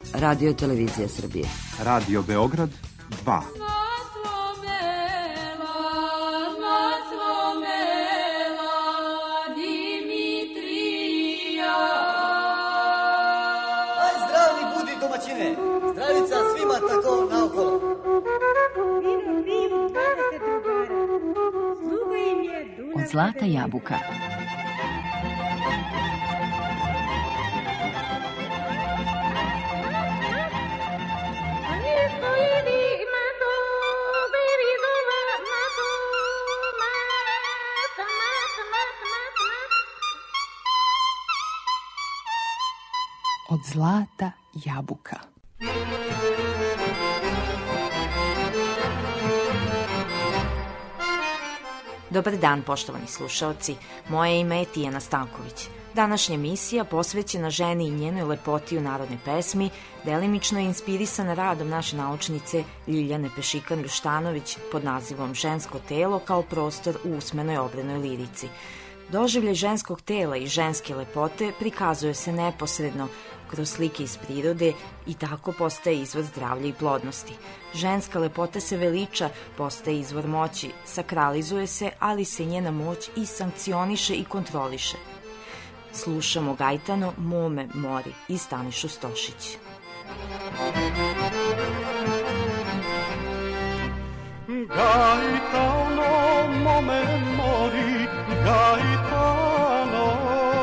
Radio Televizija Srbije. Radio Beograd 2. Zdravica svima tako naokolo. Od zlata jabuka. Od zlata jabuka. Dobar dan, poštovani slušaoci. Moje ime je Tijana Stanković. Današnja emisija posvećena ženi i njenoj lepoti u narodnoj pesmi, delimično je inspirisana radom naše naučnice Ljiljane Pešikan-Ruštanović pod nazivom Žensko telo kao prostor u usmenoj obrenoj lirici. Doživljaj ženskog tela i ženske lepote prikazuje se neposredno kroz slike iz prirode i tako postaje izvor zdravlja i plodnosti. Ženska lepota se veliča, postaje izvor moći, sakralizuje se, ali se njena moć i sankcioniše i kontroliše. Slušamo Gajtano Mome mori i Stanišu Stošić. Gajtano mome mori, Gajtano,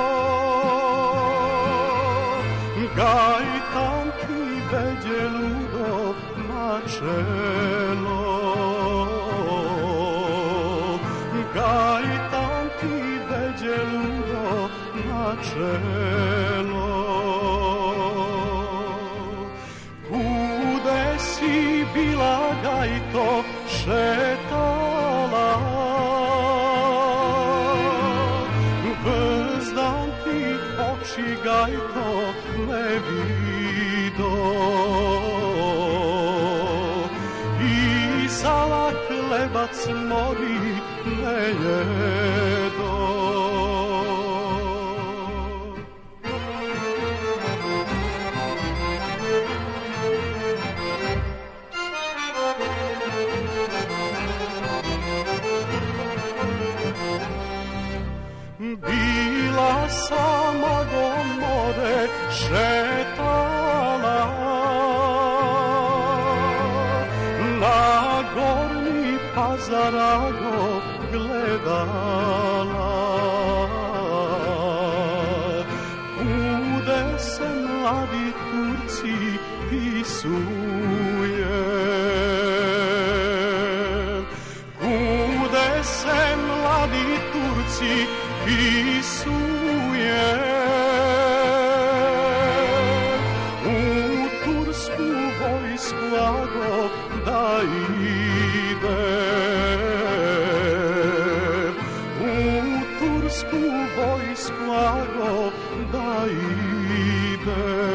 Gajtan ti veđe ludo na čelo, Gajtan ti veđe ludo na čelo. Kude si bila Gajto šetala, bezdan ti oči Gajto ne vido, i sala klebac mori ne jedo. Bila sama do more šetala, na gornji Pazarago gledala, kude se mladi Turci pisuje, kude se mladi Turci pisuje, u tursku vojsku Ago da ide, u tursku vojsku Ago da ide.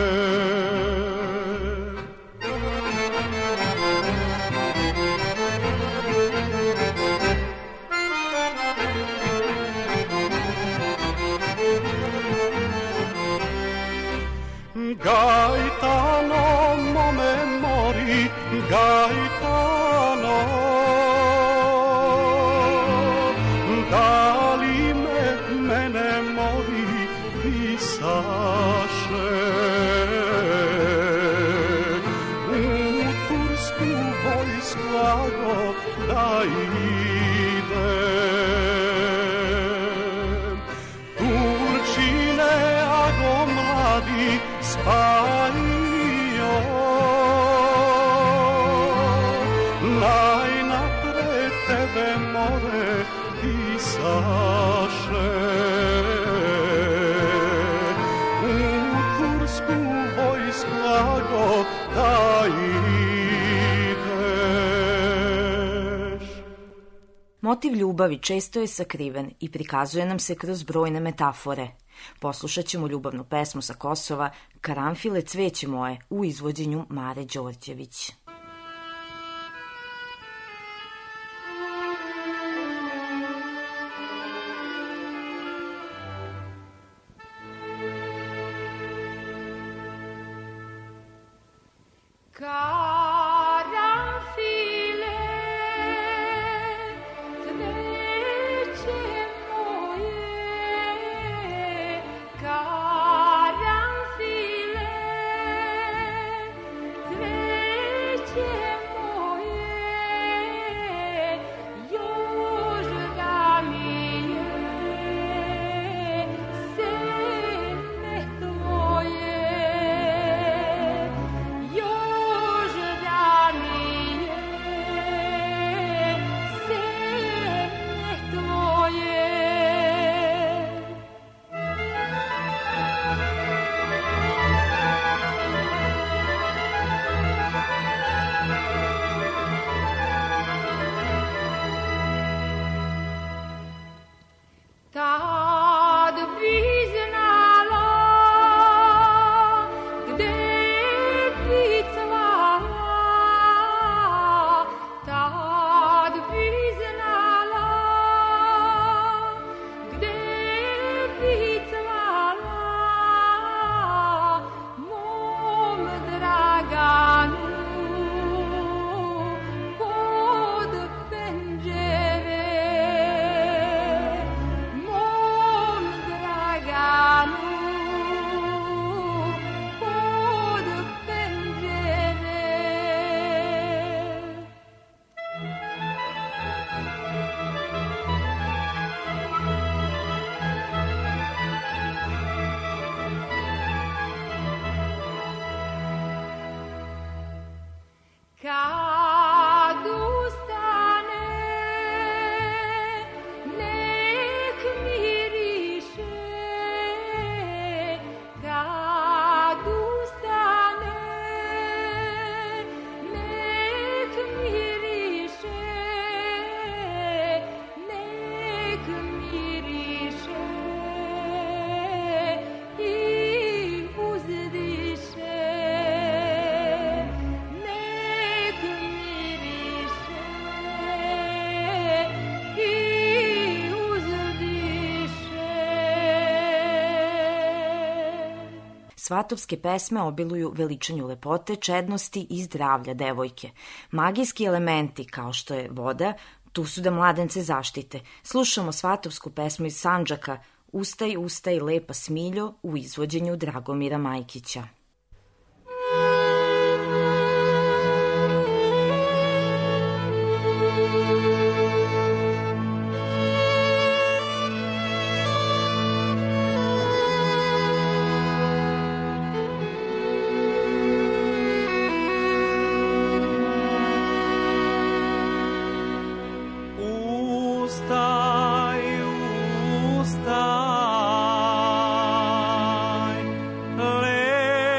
Gajtano mome mori, Gajtano, da li mene mori pisaše, u tursku vojsku Ago da ide. Turčine Ago mladi spajio, najnapred tebe more pisaše, u tursku vojsku Ago da ideš. Motiv ljubavi često je sakriven i prikazuje nam se kroz brojne metafore. Poslušat ćemo ljubavnu pesmu sa Kosova Karanfile cveće moje u izvođenju Mare Đorđević. Svatovske pesme obiluju veličanju lepote, čednosti i zdravlja devojke. Magijski elementi, kao što je voda, tu su da mladence zaštite. Slušamo svatovsku pesmu iz Sandžaka Ustaj, ustaj, lepa Smiljo u izvođenju Dragomira Majkića. Ustaj,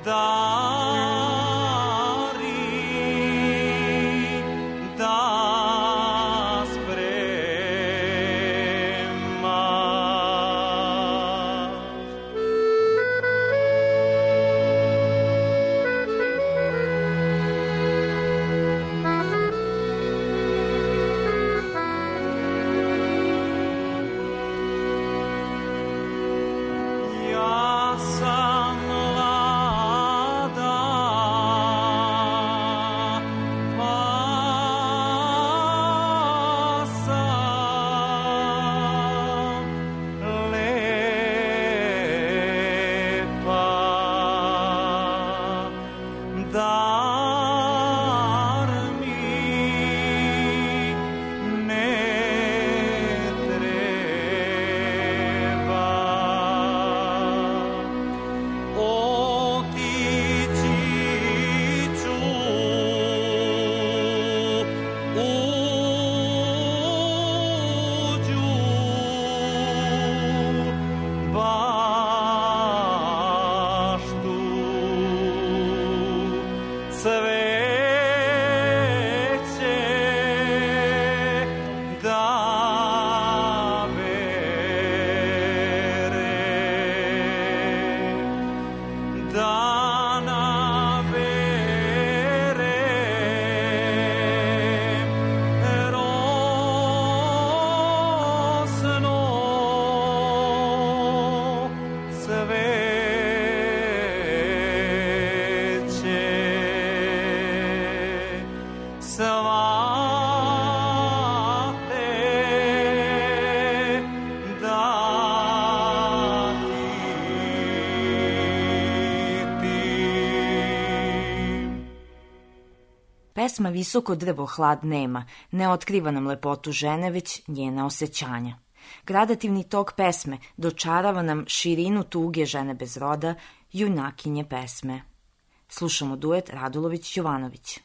Pesma Visoko drvo hlad nema ne otkriva nam lepotu žene, već njena osjećanja. Gradativni tok pesme dočarava nam širinu tuge žene bez roda, junakinje pesme. Slušamo duet Radulović-Jovanović.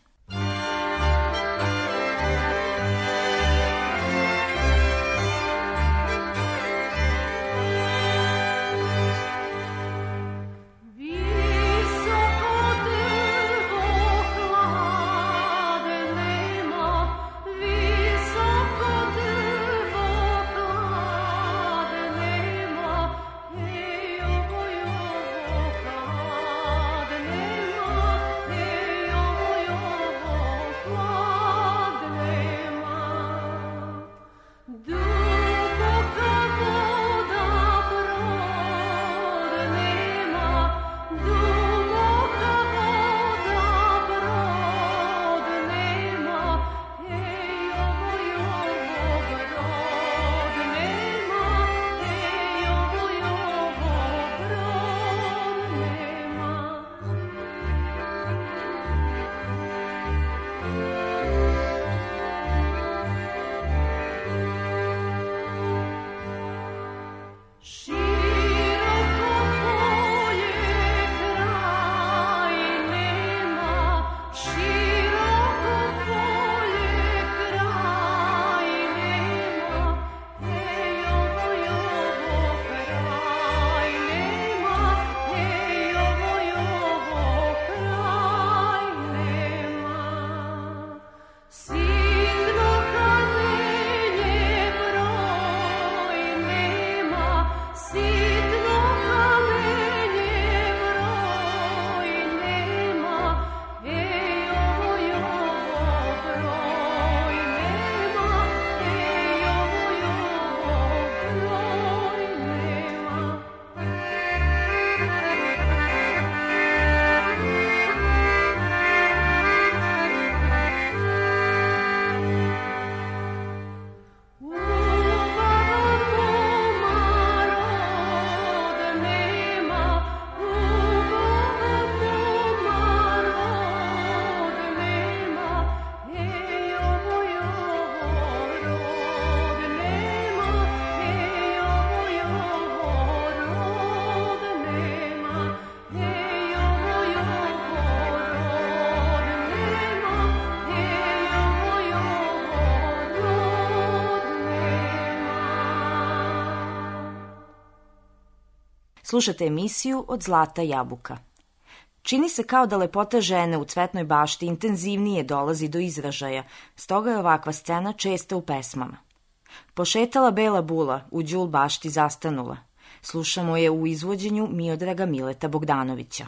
Slušate emisiju Od zlata jabuka. Čini se kao da lepota žene u Cvetnoj bašti intenzivnije dolazi do izražaja, stoga je ovakva scena česta u pesmama. Pošetala bela bula, u đul bašti zastanula. Slušamo je u izvođenju Miodraga Mileta Bogdanovića.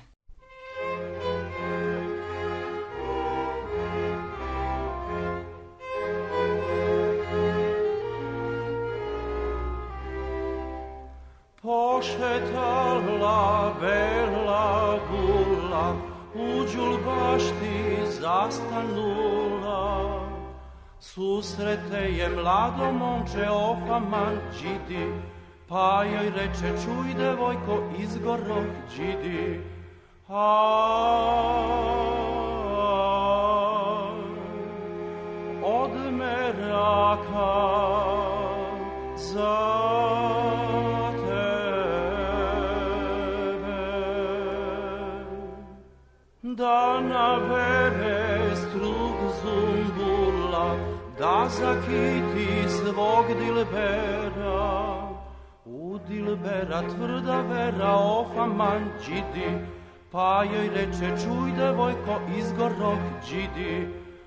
Pošetala bela bula, u đul bašti zastanula. Susrete je mlado momče ofaman đidi, pa joj reče čuj devojko izgoroh đidi. Od meraka za da nabere strug zumbula, da zakiti svog dilbera. U dilbera tvrda vera ofaman đidi, pa joj reče čuj devojko izgoroh đidi.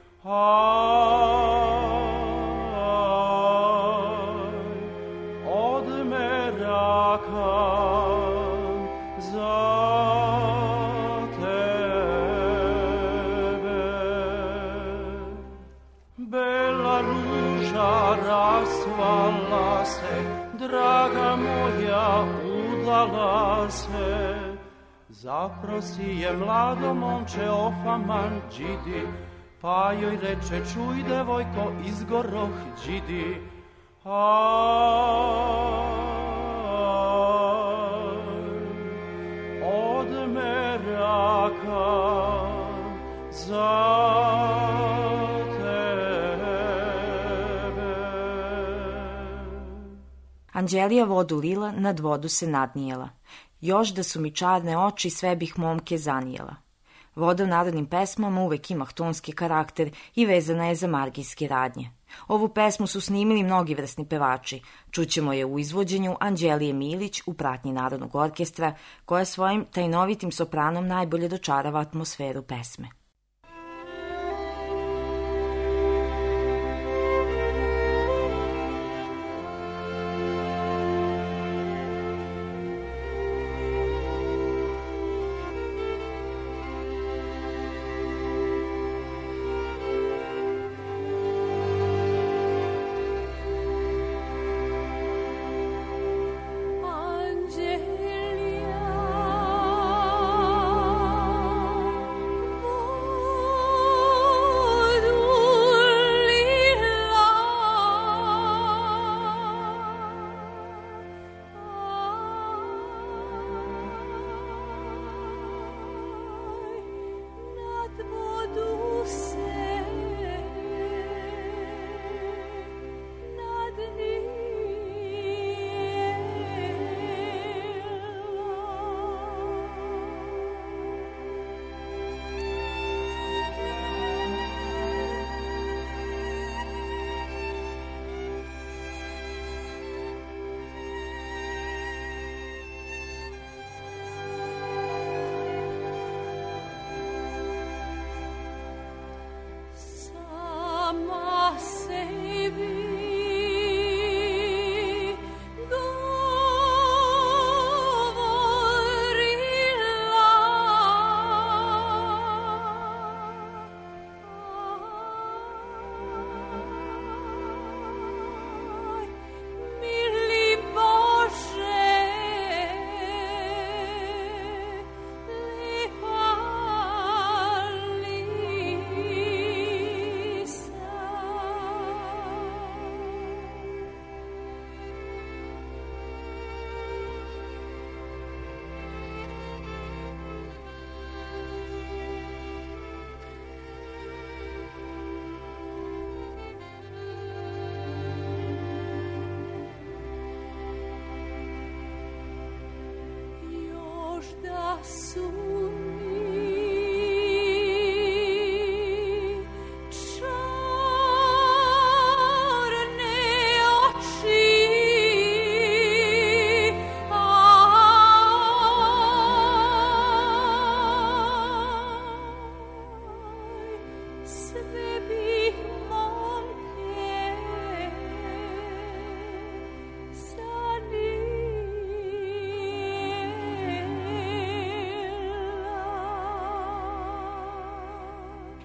Od meraka za rasvala se, draga moja, udala se. Zaprosi je mlado momče ofaman đidi, pa joj reče čuj devojko izgoroh đidi. Od meraka za Anđelija vodu lila, nad vodu se nadnijela. Još da su mi čarne oči, sve bih momke zanijela. Voda u narodnim pesmama uvek ima tonski karakter i vezana je za margijske radnje. Ovu pesmu su snimili mnogi vrsni pevači. Čućemo je u izvođenju Anđelije Milić u pratnji Narodnog orkestra, koja svojim tajnovitim sopranom najbolje dočarava atmosferu pesme.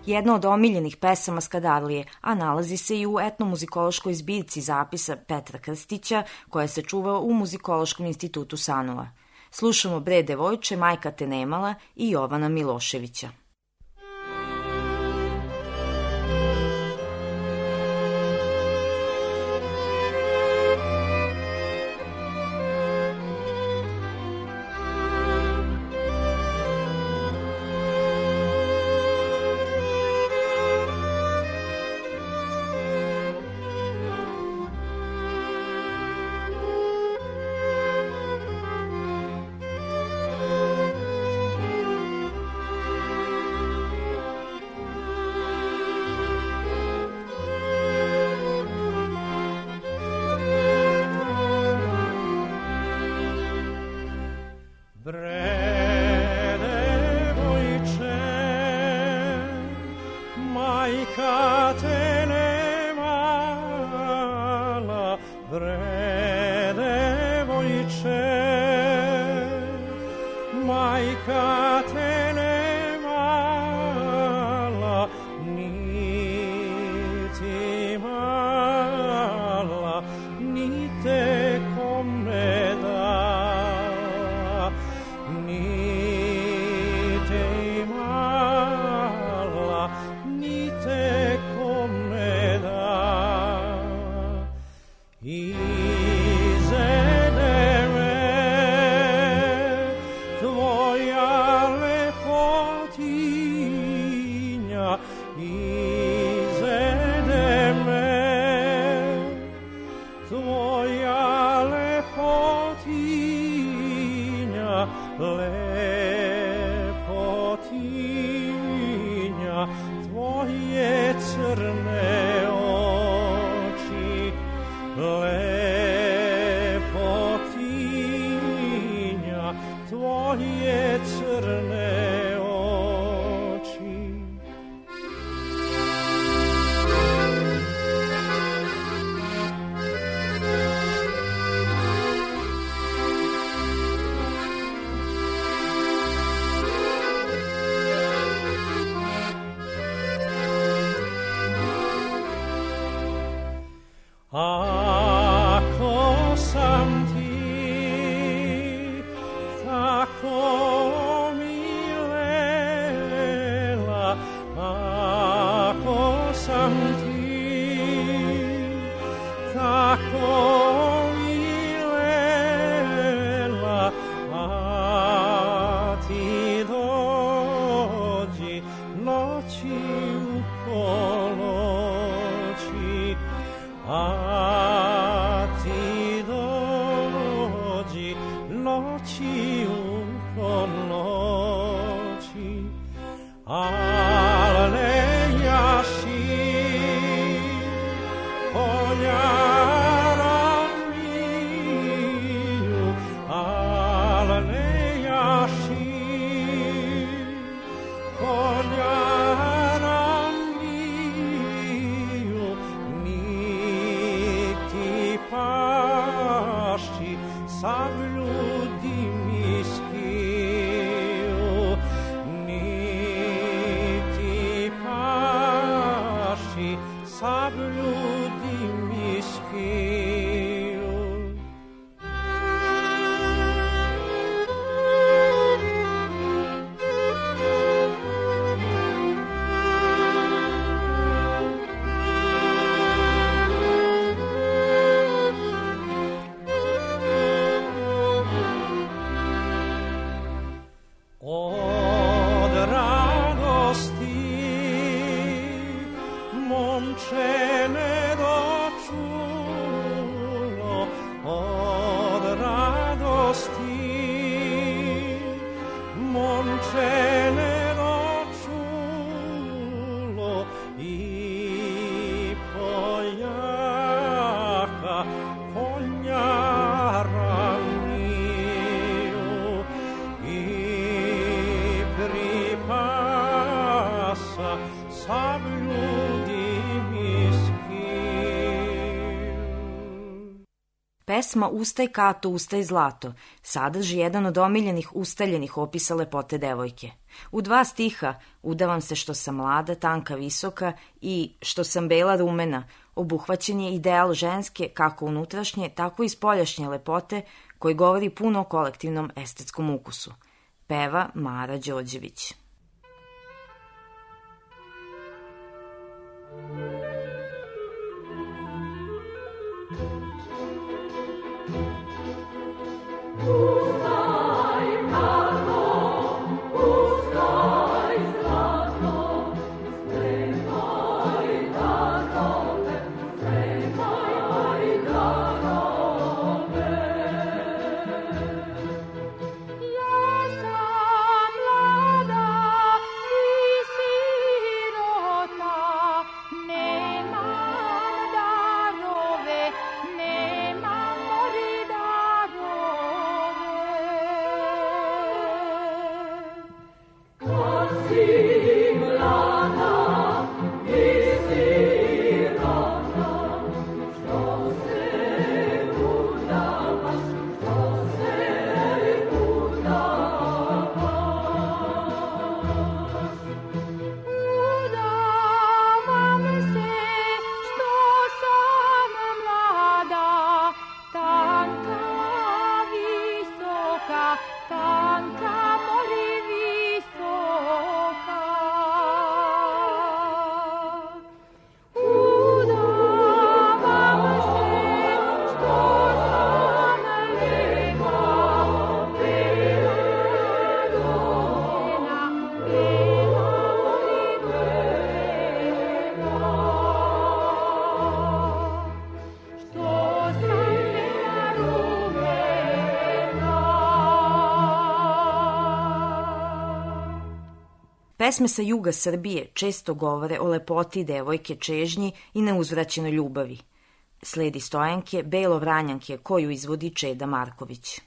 jedna od omiljenih pesama Skadarlije, a nalazi se i u etnomuzikološkoj zbirci zapisa Petra Krstića, koja se čuva u Muzikološkom institutu Sanova. Slušamo Bre devojče, majka te nemala i Jovana Miloševića. Tvoje crne oči. Pesma Ustaj Kato, ustaj zlato sadrži jedan od omiljenih ustaljenih opisa lepote devojke. U 2 stiha Udavam se što sam mlada, tanka, visoka i što sam bela, rumena obuhvaćen je ideal ženske kako unutrašnje, tako i spoljašnje lepote koji govori puno o kolektivnom estetskom ukusu. Peva Mara Đorđević. Pesme sa juga Srbije često govore o lepoti devojke, čežnji i neuzvraćenoj ljubavi. Sledi Stojanke, Belo Vranjanke, koju izvodi Čeda Marković.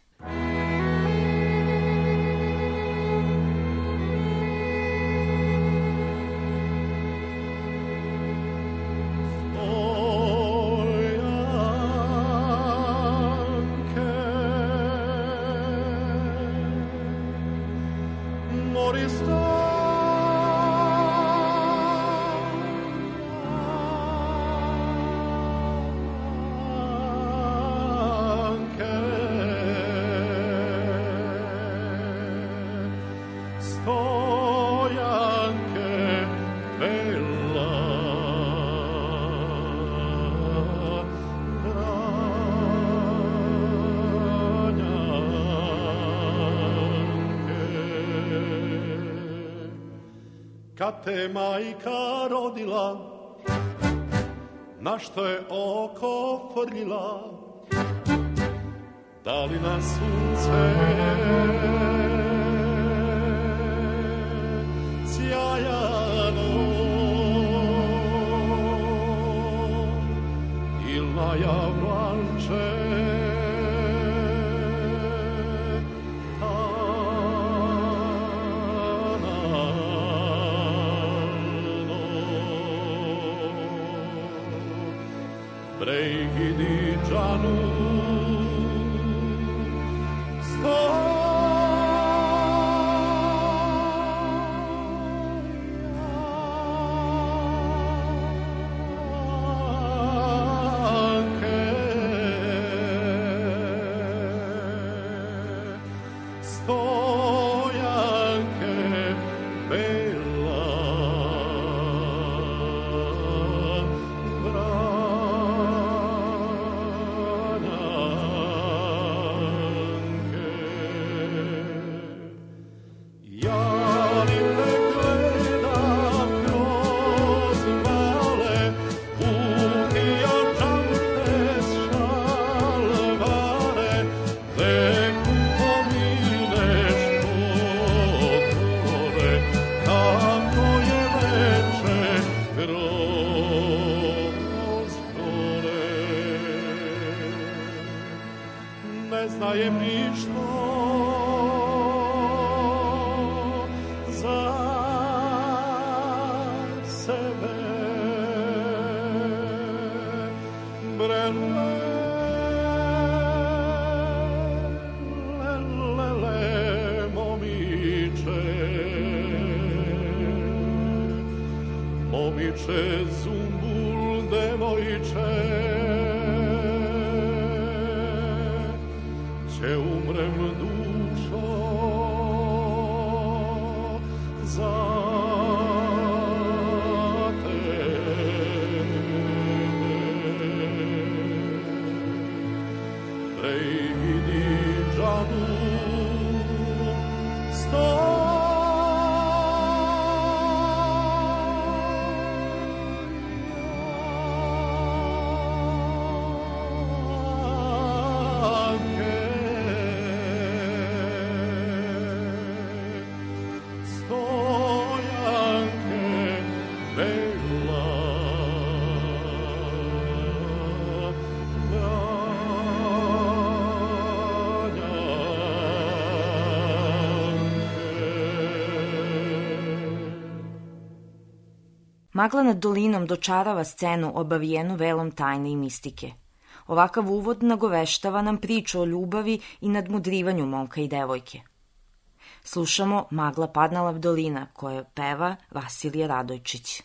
Kad te majka rodila, na što je oko frljila, da li na sunce sjajano il na javlanče pregidi džanu Stojanke bela ne znajem ništa za sebe. Brele momiče, zumbul, devojče, će umrem dušo za te. Ej, vidi džanu, Magla nad dolinom dočarava scenu obavijenu velom tajne i mistike. Ovakav uvod nagoveštava nam priču o ljubavi i nadmudrivanju momka i devojke. Slušamo Magla padnala dolina koju peva Vasilije Radojčić.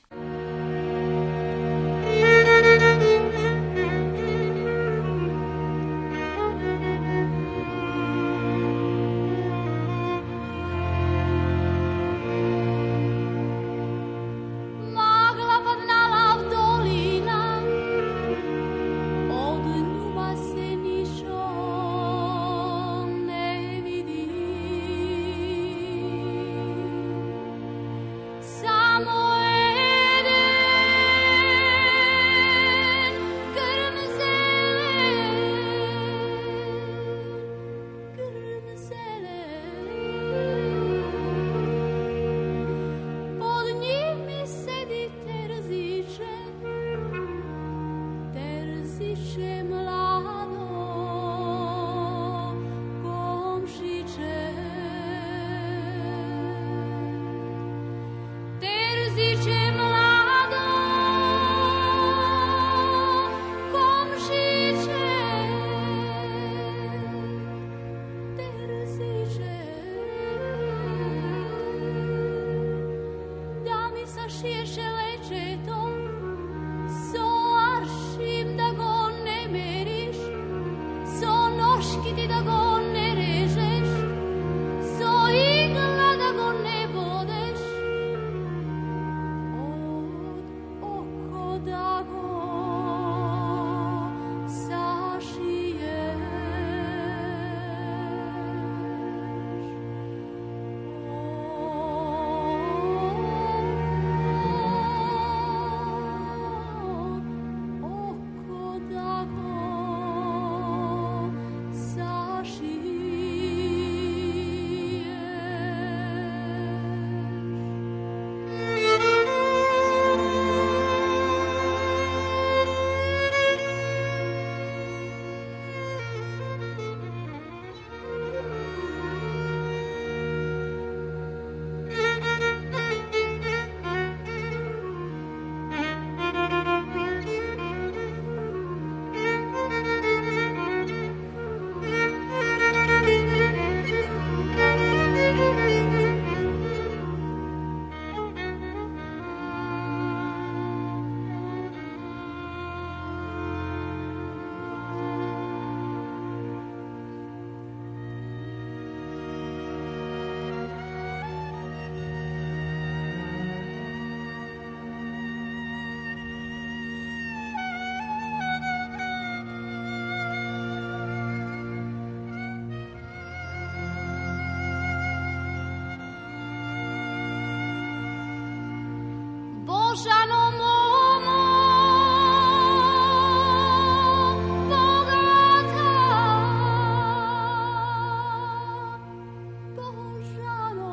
Božano momo, bogata, Božano,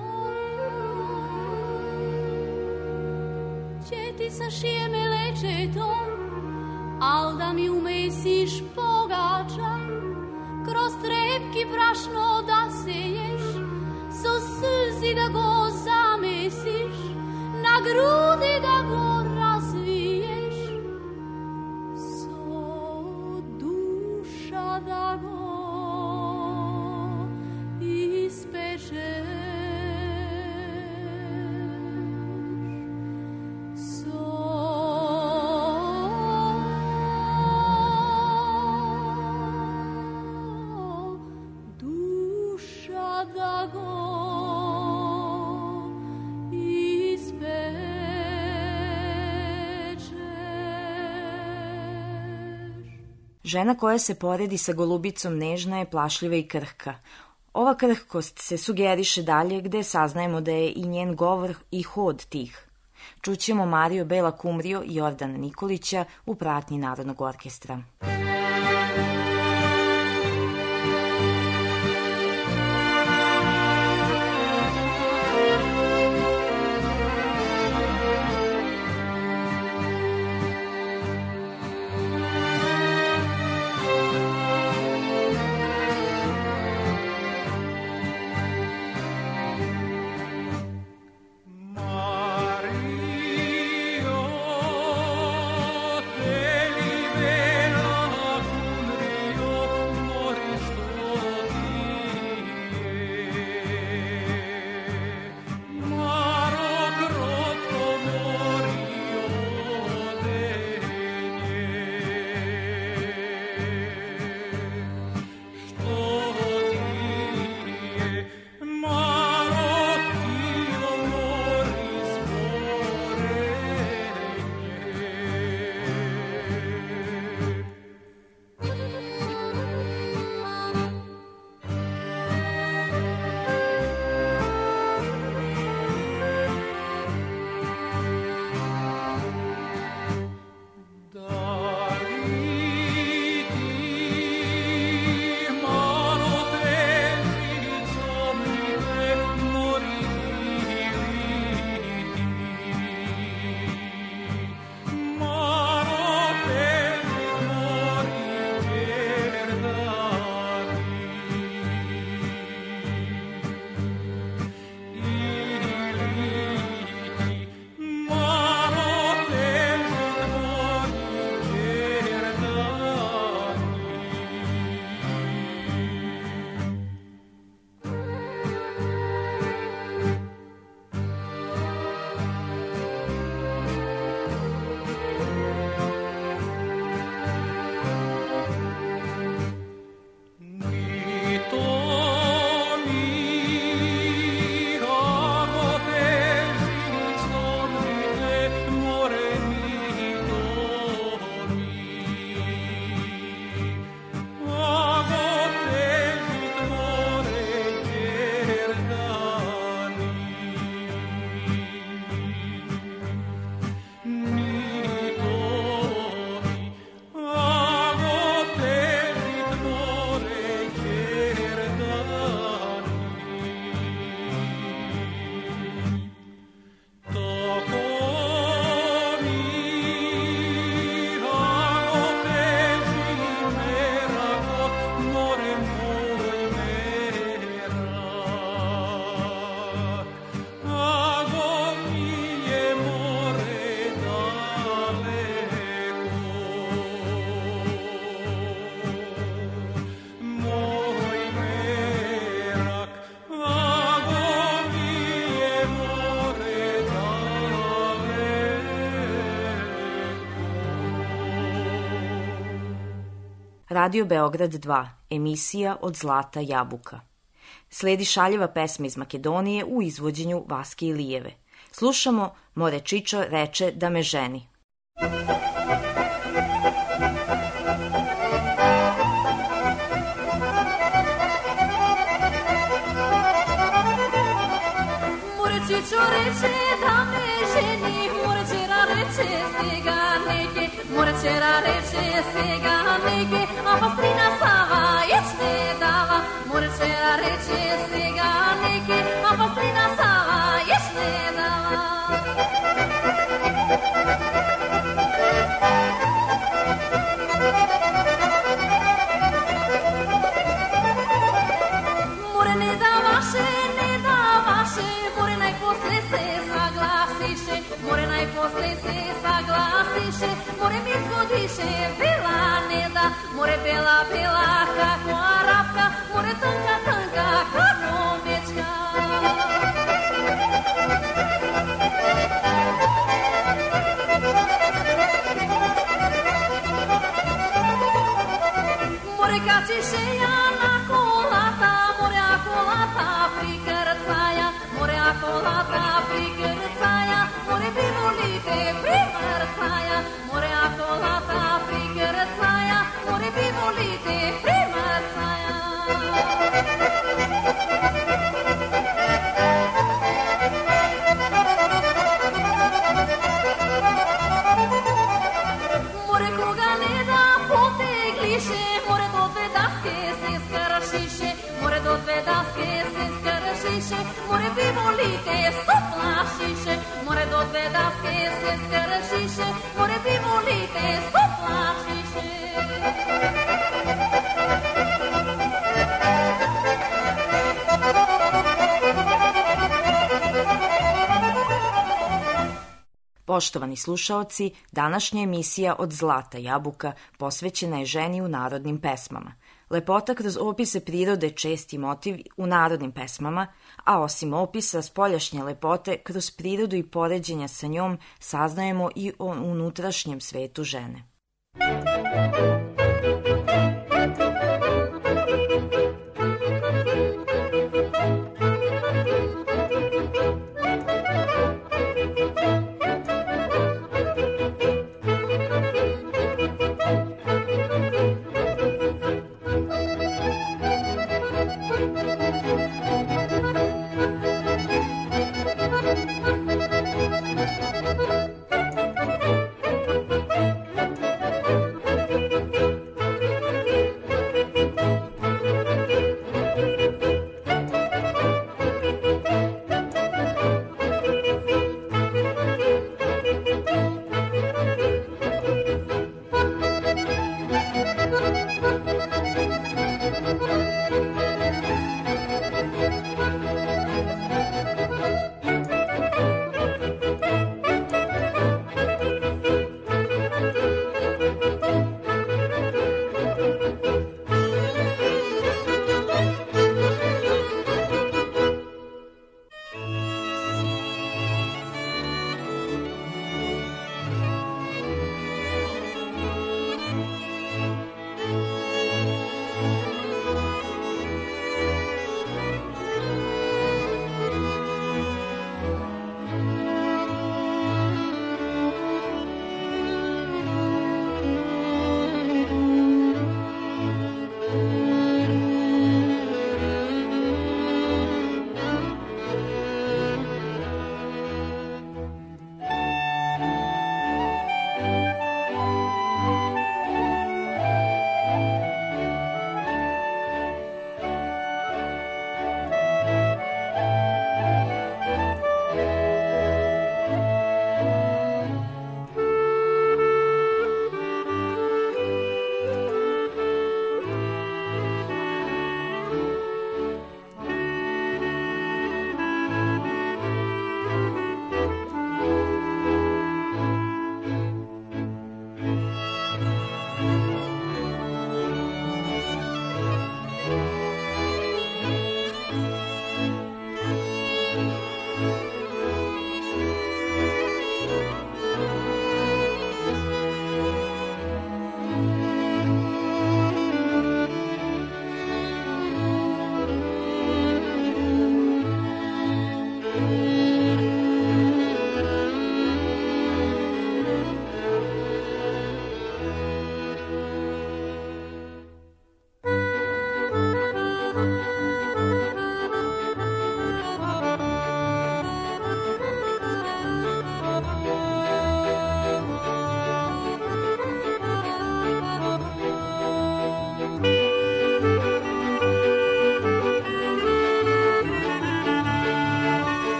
će ti sašijem lečetom, al da mi umesiš pogača, kroz trepki prašno da seješ, so suzi da go zamesiš, na grudi da go razviješ, so duša da go ispečeš, Žena koja se poredi sa golubicom nežna je, plašljiva i krhka. Ova krhkost se sugeriše dalje gde saznajemo da je i njen govor i hod tih. Čućemo Mariju Bela Kumrio i Jordana Nikolića u pratnji Narodnog orkestra. Radio Beograd 2, emisija Od zlata jabuka. Sledi šaljeva pesma iz Makedonije u izvođenju Vaske Ilijeve. Slušamo More Čičo reče da me ženi. More Čičo reče da me ženi, more čera reče sega neke, more čera reče sega neke, a pastrina Sava jeć ne dava. More čera reče sega neke, a pastrina Sava jeć ne dava. More ne davaše, more najposle se saglasiše, more najposle se saglasiše, more mi zgodiše, bela ne da, more bela, bela kako Arapka, more tanka, tanka kako mečka. More kačiše ja na kolata, more akolata prikrcaja, more akolata prikrcaja, more bivulite primrcaja, more akolata prikrcaja, more bivulite volite soplašiše, more do dve daske se skršiše, more bi volite soplašiše. Poštovani slušaoci, današnja emisija Od zlata jabuka posvećena je ženi u narodnim pesmama. Lepota kroz opise prirode česti motiv u narodnim pesmama, a osim opisa spoljašnje lepote, kroz prirodu i poređenja sa njom saznajemo i o unutrašnjem svetu žene.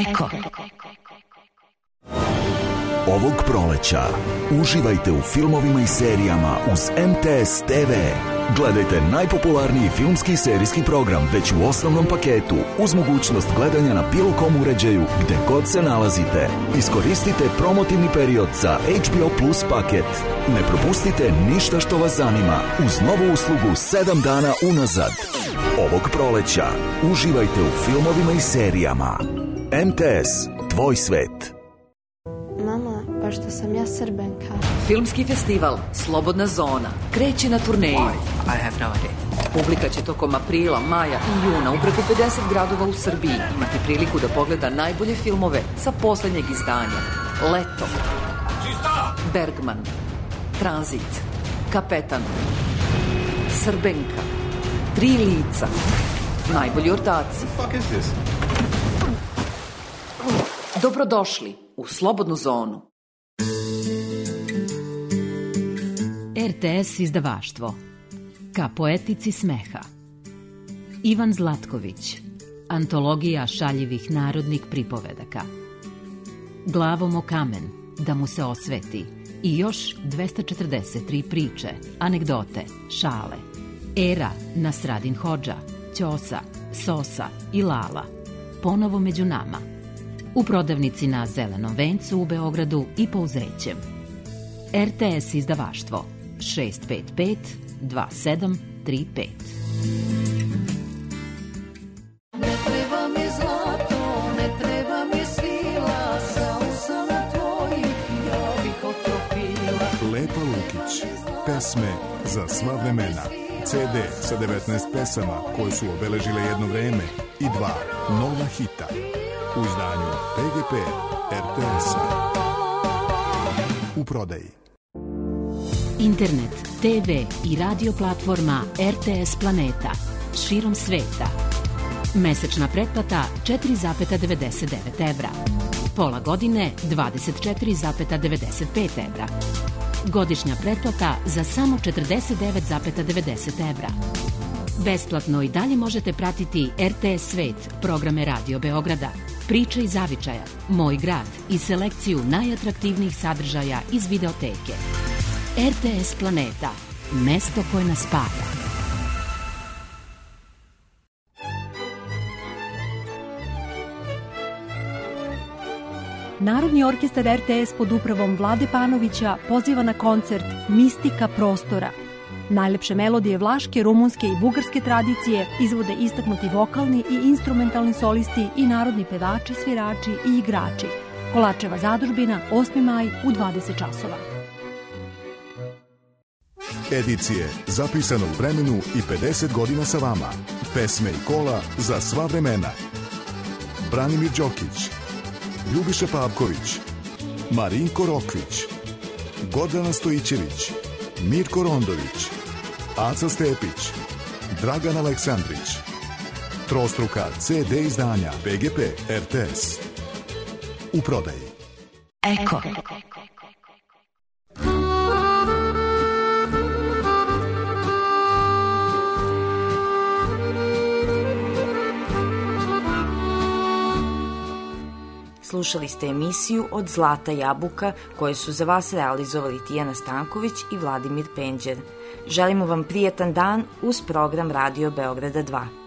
Eko. Ovog proleća uživajte u filmovima i serijama uz MTS TV. Gledajte najpopularniji filmski i serijski program već u osnovnom paketu uz mogućnost gledanja na bilo kom uređaju gde god se nalazite. Iskoristite promotivni period za HBO Plus paket. Ne propustite ništa što vas zanima uz novu uslugu 7 dana unazad. Ovog proleća uživajte u filmovima i serijama. MTS, tvoj svet. Mama, pa što sam ja Srbenka. Filmski festival Slobodna zona kreće na turneju. I have no idea. Publika će tokom aprila, maja i juna u preko 50 gradova u Srbiji imati priliku da pogleda najbolje filmove sa poslednjeg izdanja. Leto, Bergman, Tranzit, Kapetan, Srbenka, Tri lica, najbolji ortaci. Dobrodošli u Slobodnu zonu. RTS izdavaštvo. Ka poetici smeha. Ivan Zlatković. Antologija šaljivih narodnih pripovedaka. Glavom o kamen, da mu se osveti. I još 243 priče, anegdote, šale. Era, Nasradin Hodža, Ćosa, Sosa i Lala. Ponovo među nama. U prodavnici na Zelenom vencu u Beogradu i Pouzećem. RTS izdavaštvo 655 2735. Ne treba mi zlato, ne treba mi svila, sa usama tvojih ja bih otopila. Lepa Lukić, pesme za sva vremena. CD sa 19 pesama koje su obeležile jedno vreme i 2 nova hita u izdanju PGP RTS-a. U prodaji. Internet, TV i radio platforma RTS Planeta širom sveta. Mesečna pretplata 4,99 evra. Pola godine 24,95 evra. Godišnja pretplata za samo 49,90 evra. Besplatno i dalje možete pratiti RTS Svet, programe Radio Beograda, Priče iz Zavičaja, Moj grad i selekciju najatraktivnijih sadržaja iz videoteke. RTS Planeta, mesto koje nas spaja. Narodni orkestar RTS pod upravom Vlade Panovića poziva na koncert Mistika prostora. Najlepše melodije vlaške, rumunske i bugarske tradicije izvode istaknuti vokalni i instrumentalni solisti i narodni pevači, svirači i igrači. Kolačeva zadužbina, 8. maj u 20 časova. Edicije zapisano u vremenu i 50 godina sa vama. Pesme i kola za sva vremena. Branimir Đokić, Ljubiša Pavković, Marinko Rokvić, Gordana Stojićević, Mirko Rondović, Aca Stepić, Dragan Aleksandrić. Trostruka CD izdanja PGP RTS. U prodaji. Eko. Slušali ste emisiju Od zlata jabuka koju su za vas realizovali Tijana Stanković i Vladimir Penđer. Želimo vam prijatan dan uz program Radio Beograda 2.